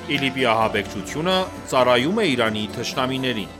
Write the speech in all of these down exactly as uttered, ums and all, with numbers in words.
ԻԼԻՊ-ի ահաբեկչությունը ծառայում է Իրանի թշնամիներին։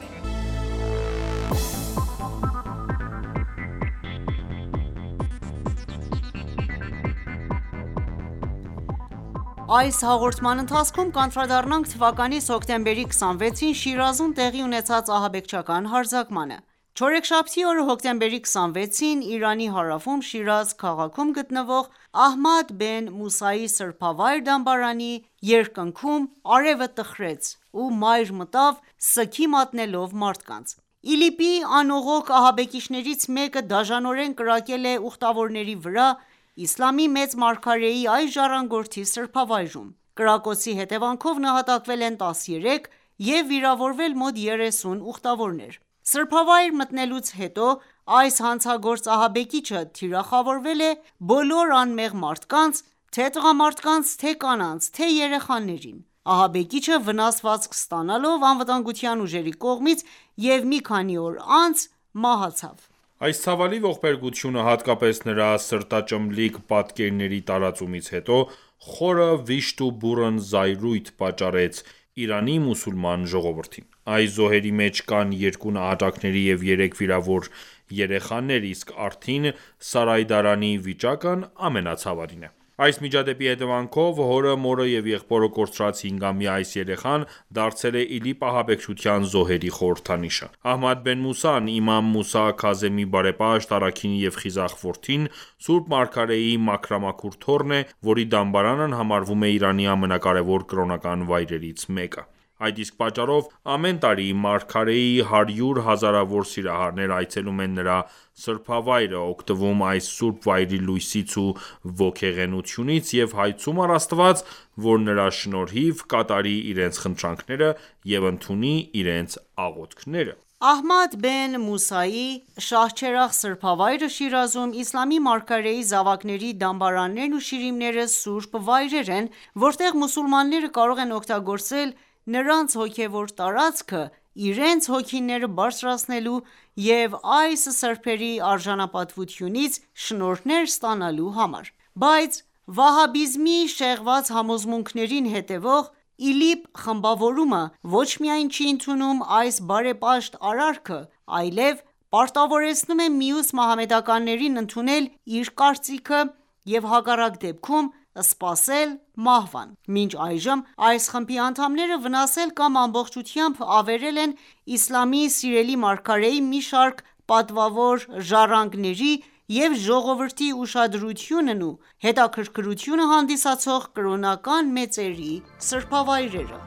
Այս հաղորդման ընթացքում կանդրադառնանք թվականի հոկտեմբերի քսանվեցին Շիրազում տեղի ունեցած ահաբեկչական հարձակմանը։ Չորեքշաբթի օրը հոկտեմբերի քսանվեցին Իրանի հարավում Շիրազ քաղաքում գտնվող Ահմադ Բեն Մուսայի սրբավայր դամբարանի երկնքում արևը տխրեց ու մայր մտավ սգի մատնելով մարդկանց։ ԻԼԻՊ-ի անողոք ահաբեկիչներից մեկը դաժանորեն կրակել է ուխտավորների վրա Իսլամի մեծ մարգարեի այս ժառանգորդի սրբավայրում։ Կրակոցի հետևանքով նահատակվել են տասներեք և վիրավորվել մոտ երեսուն ուխտավորներ։ Սրբավայր մտնելուց հետո այս հանցագործ ահաբեկիչը թիրախավորվել է բոլոր անմեղ մարդկանց, թե տղամարդկանց, թե կանանց, թե երեխաներին։ Ահաբեկիչը վնասվածք ստանալով անվտանգության ուժերի կողմից և մի քանի օր անց մահացավ։ Այս ցավալի ողբերգությունը, հատկապես նրա սրտաճմլիկ պատկերների տարածումից հետո, խորը վիշտ ու բուռն զայրույթ պատճառեց Իրանի մուսուլման ժողովրդին։ Այս զոհերի մեջ կան երկու նահատակների և երեք վիրավոր երեխաներ, իսկ արտին Սարայդարանի վիճակն ամենացավալին է։ Այս միջադեպի հետևանքով հորը, մորը և եղբորը կորցրած հինգամյա այս երեխան դարձել է ԻԼԻՊ ահաբեկչության զոհերի խորհրդանիշը։ Ահմադ Բեն Մուսան, իմամ Մուսա Քազեմի բարեպաշտ, առաքինի և խիզախ որդին, Սուրբ Մարգարեի մաքրամաքուր թոռն է, որի դամբարանն համարվում է Իրանի ամենակարևոր կրոնական վայրերից մեկը։ Այդ իսկ պատճառով ամեն տարի մարգարեի հարյուր հազարավոր սիրահարներ այցելում են նրա սրբավայրը, օգտվում այս սուրբ վայրի լույսից ու ոգեղենությունից և հայցում առ Աստված, որ նրա շնորհիվ կատարի իրենց խնդրանքները և ընդունի իրենց աղոթքները։ Ահմադ Բեն Մուսայի Շահչերաղ սրբավայրը Շիրազում իսլամի մարգարեի զավակների դամբարաններն ու շիրիմները սուրբ վայրեր են, որտեղ մուսուլմանները կարող են օգտագործել նրանց հոգևոր տարածքը իրենց հոգիները բարձրացնելու և այս սրբերի արժանապատվությունից շնորհներ ստանալու համար։ Բայց վահաբիզմի շեղված համոզմունքներին հետևող ԻԼԻՊ խմբավորումը ոչ միայն չի ընդունում այս բարեպաշտ արարքը, այլև պարտավորեցնում է մյուս մահմեդականներին ընդունել իր կարծիքը և հակառակ դեպքում սպասել մահվան։ Մինչ այժմ այս խմբի անդամները վնասել կամ ամբողջությամբ ավերել են իսլամի սիրելի մարգարեի մի շարք պատվավոր ժառանգների և ժողովրդի ուշադրությունն ու հետաքրքրությունը հանդիսացող կրոնական մեծերի սրբավայրերը։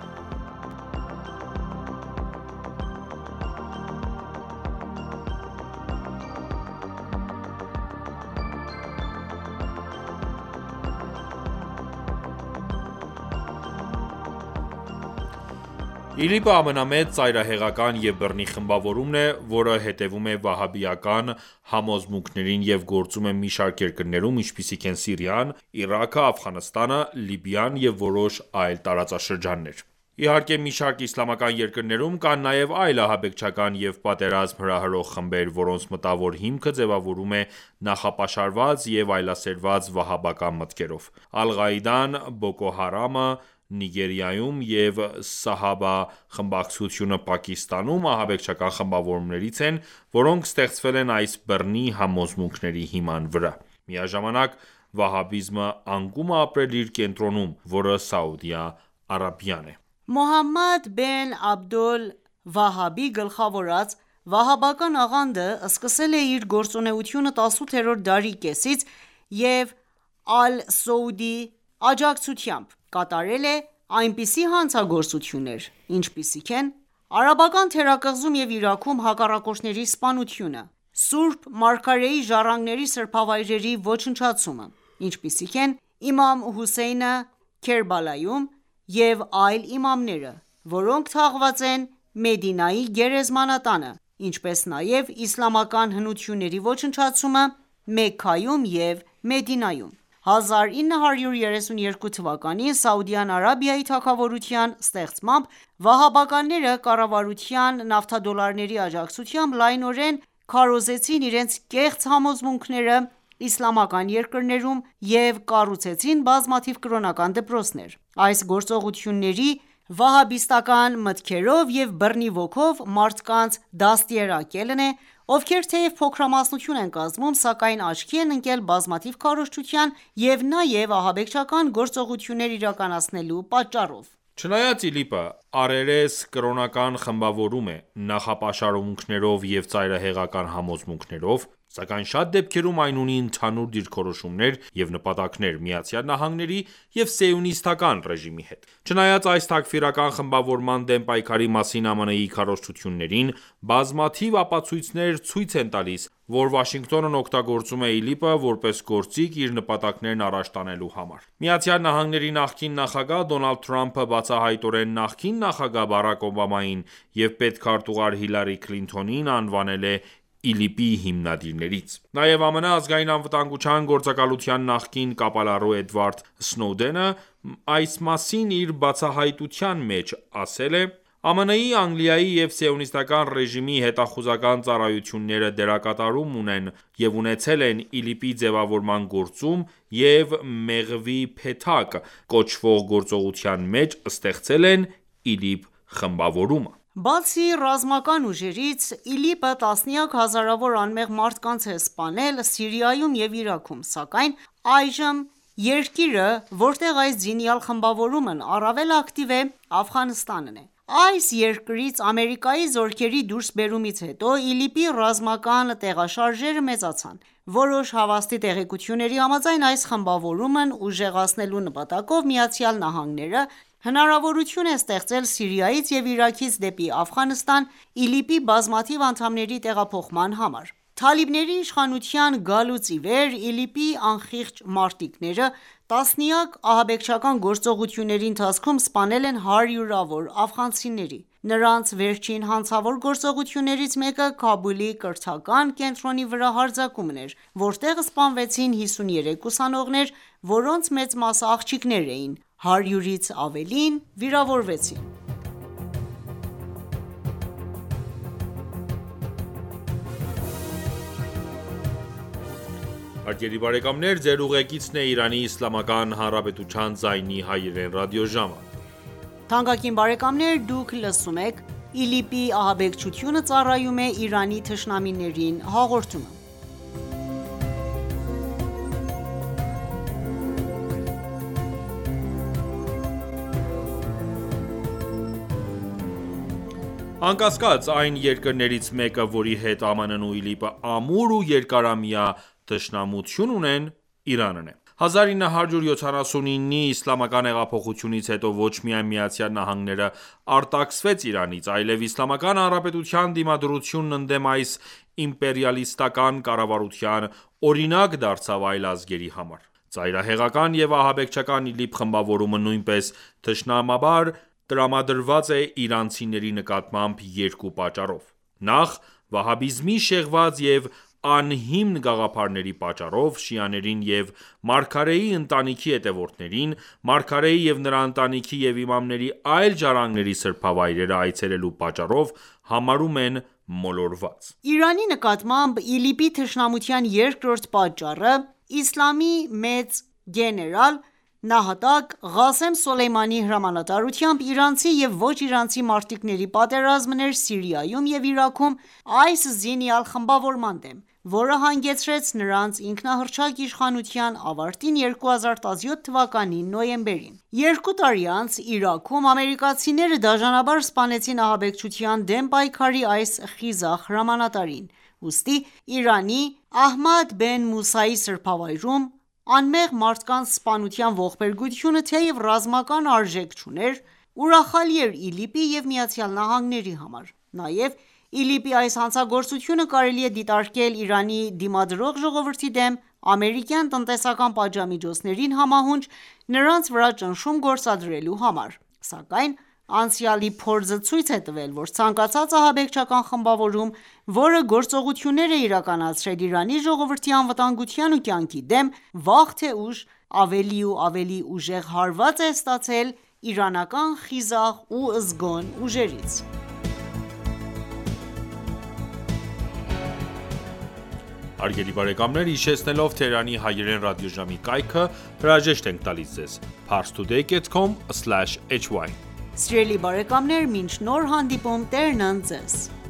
ԻԼԻՊ-ը ամենամեծ ծայրահեղական և բռնի խմբավորումն է, որը հետևում է վահաբիական համոզմունքներին և գործում է մի շարք երկրներում, ինչպիսիք են Սիրիան, Իրաքը, Աֆղանստանը, Լիբիան և որոշ այլ տարածաշրջաններ։ Իհարկե, մի շարք իսլամական երկրներում կան նաև այլ ահաբեկչական և պատերազմ հրահրող խմբեր, որոնց մտավոր հիմքը ձևավորվում է նախապաշարված և այլասերված վահաբական մտքերով։ Ալ-Ղաիդան, Բոկո Հարամը Նիգերիայում և Սահաբա խմբակցությունը Պակիստանում ահաբեկչական խմբավորումներից են, որոնք ստեղծվել են այս բռնի համոզմունքների հիման վրա։ Միաժամանակ վահաբիզմը անկում է ապրել իր կենտրոնում, որը Սաուդյան Արաբիան է։ Մոհամմադ Բեն Աբդոլ Վահաբի գլխավորած վահաբական աղանդը սկսել է իր գործունեությունը տասութերորդ դարի կեսից և Ալ-Սոուդի աջակցությամբ կատարել է այնպիսի հանցագործություններ, ինչպիսիք են արաբական թերակղզում և Իրաքում հակառակորդների սպանությունը, Սուրբ Մարգարեի ժառանգների սրբավայրերի ոչնչացումը, ինչպիսիք են իմամ Հոսեյնը Քերբալայում և այլ իմամները, որոնք թաղված են Մեդինայի գերեզմանատանը, ինչպես նաև իսլամական հնությունների ոչնչացումը Մեքքայում և Մեդինայում։ հազար ինը հարյուր երեսուն երկու թվականին Սաուդյան Արաբիայի թագավորության ստեղծմամբ վահաբականները կառավարության նավթադոլարների աջակցությամբ լայնորեն քարոզեցին իրենց կեղծ համոզմունքները իսլամական երկրներում և կառուցեցին բազմաթիվ կրոնական դպրոցներ։ Այս գործողությունների վահաբիստական մտքերով և բռնի ոգով մարդկանց դաստիարակելն է, ովքեր թեև փոքրամասնություն են կազմում, սակայն աչքի են ընկել բազմաթիվ քարոզչության և նաև ահաբեկչական գործողություններ իրականացնելու պատճառով: Չնայած ԻԼԻՊ-ը առերես կրոնական խմբավորում է՝ նախապաշարմունքներով և ծայրահեղական համոզմունքներով, սակայն շատ դեպքերում այն ունի ընդհանուր դիրքորոշումներ և նպատակներ ԱՄՆ-ի և Սիոնիստական ռեժիմի հետ: Չնայած այս թաքֆիրական խմբավորման դեմ պայքարի մասին ԱՄՆ-ի քարոզչություններին, բազմաթիվ ապացույցներ ցույց են տալիս, որ Վաշինգտոնն օգտագործում է ԻԼԻՊ-ը որպես գործիք իր նպատակներն առաջ տանելու համար: ԱՄՆ-ի նախկին նախագահ Դոնալդ Թրամփը բացահայտորեն նախկին նախագահ Բարաք Օբամային և պետքարտուղար Հիլարի Քլինթոնին անվանել է ԻԼԻՊ-ի հիմնադիրներից: Նաև ԱՄՆ ազգային անվտանգության գործակալության նախկին կապալառու Էդվարդ Սնոուդենը այս մասին իր բացահայտության մեջ ասել է. «ԱՄՆ-ի, Անգլիայի և Սիոնիստական ռեժիմի հետախուզական ծառայությունները դերակատարում ունեն և ունեցել են ԻԼԻՊ-ի ձևավորման գործում և «Մեղվի փեթակ» կոչվող գործողության մեջ ստեղծել են ԻԼԻՊ խմբավորումը»: Բացի ռազմական ուժերից, ԻԼԻՊ-ը տասնյակ հազարավոր անմեղ մարդկանց է սպանել Սիրիայում և Իրաքում, սակայն այժմ երկիրը, որտեղ այս զինյալ խմբավորումն առավել ակտիվ է, Աֆղանստանն է: Այս երկրից Ամերիկայի զորքերի դուրսբերումից հետո ԻԼԻՊ-ի ռազմական տեղաշարժերը մեծացան: Որոշ հավաստի տեղեկությունների համաձայն, այս խմբավորումն ուժեղացնելու նպատակով ԱՄՆ-ը հնարավորություն է ստեղծել Սիրիայից և Իրաքից դեպի Աֆղանստան ԻԼԻՊ-ի բազմաթիվ անդամների տեղափոխման համար: Թալիբների իշխանության գալուց ի վեր ԻԼԻՊ-ի անխիղճ մարտիկները տասնյակ ահաբեկչական գործողությունների ընթացքում սպանել են հարյուրավոր աֆղանցիների: Նրանց վերջին հանցավոր գործողություններից մեկը Քաբուլի կրթական կենտրոնի վրա հարձակումն էր, որտեղ սպանվեցին հիսուններեք ուսանողներ, որոնց մեծ մասը աղջիկներ էին, հարյուրից ավելին վիրավորվեցին: Անկասկած, այն երկրներից մեկը, որի հետ ԱՄՆ-ն ու ԻԼԻՊ-ը ամուր ու երկարամյա թշնամություն ունեն, Իրանն է: հազար ինը հարյուր յոթանասունինի Իսլամական հեղափոխությունից հետո ոչ միայն ԱՄՆ-ն արտաքսվեց Իրանից, այլև Իսլամական Հանրապետության դիմադրությունն ընդդեմ այս իմպերիալիստական կառավարության օրինակ դարձավ այլ ազգերի համար: Ծայրահեղական և ահաբեկչական ԻԼԻՊ խմբավորումը նույնպես թշնամաբար տրամադրված է իրանցիների նկատմամբ երկու պատճառով: Նախ՝ վահաբիզմի շեղված և անհիմն գաղափարների պատճառով, շիաներին և մարգարեի ընտանիքի հետևորդներին, մարգարեի և նրա ընտանիքի և իմամների այլ ջառանգների սրբավայրերը այցելելու պատճառով համարում են մոլորված: Իրանի նկատմամբ ԻԼԻՊ-ի թշնամության երկրորդ պատճառը իսլամի մեծ գեներալ, նահատակ Ղասեմ Սոլեյմանիի հրամանատարությամբ իրանցի և ոչ իրանցի մարտիկների պատերազմն էր Սիրիայում և Իրաքում այս զինյալ խմբավորման դեմ, որը հանգեցրեց նրանց ինքնահռչակ իշխանության ավարտին երկու հազար տասնյոթ թվականի նոյեմբերին: Երկու տարի անց Իրաքում ամերիկացիները դաժանաբար սպանեցին ահաբեկչության դեմ պայքարի այս խիզախ հրամանատարին: Ուստի Իրանի Ահմադ Բեն Մուսայի սրբավայրում անմեղ մարդկանց սպանության ողբերգությունը թեև ռազմական արժեք չուներ, ուրախալի էր ԻԼԻՊ-ի և ԱՄՆ-ի համար: Նաև ԻԼԻՊ-ի այս հանցագործությունը կարելի է դիտարկել Իրանի դիմադրող ժողովրդի դեմ ամերիկյան տնտեսական պատժամիջոցներին համահունչ նրանց վրա ճնշում գործադրելու համար: Սակայն անցյալի փորձը ցույց է տվել, որ ցանկացած ահաբեկչական խմբավորում, որը գործողություններ է իրականացրել Իրանի ժողովրդի անվտանգության ու կյանքի դեմ, վաղ թե ուշ ավելի ու ավելի ուժեղ հարված է ստացել իրանական խիզախ ու զգոն ուժերից: Հարգելի բարեկամներ, հիշեցնելով Թեհրանի հայրեն ռադիոժամի կայքը, հրաժեշտ ենք տալիս ձեզ. Parstoday dot com slash hy Սիրելի բարեկամներ, մինչ նոր հանդիպում, Տերն ընդ ձեզ: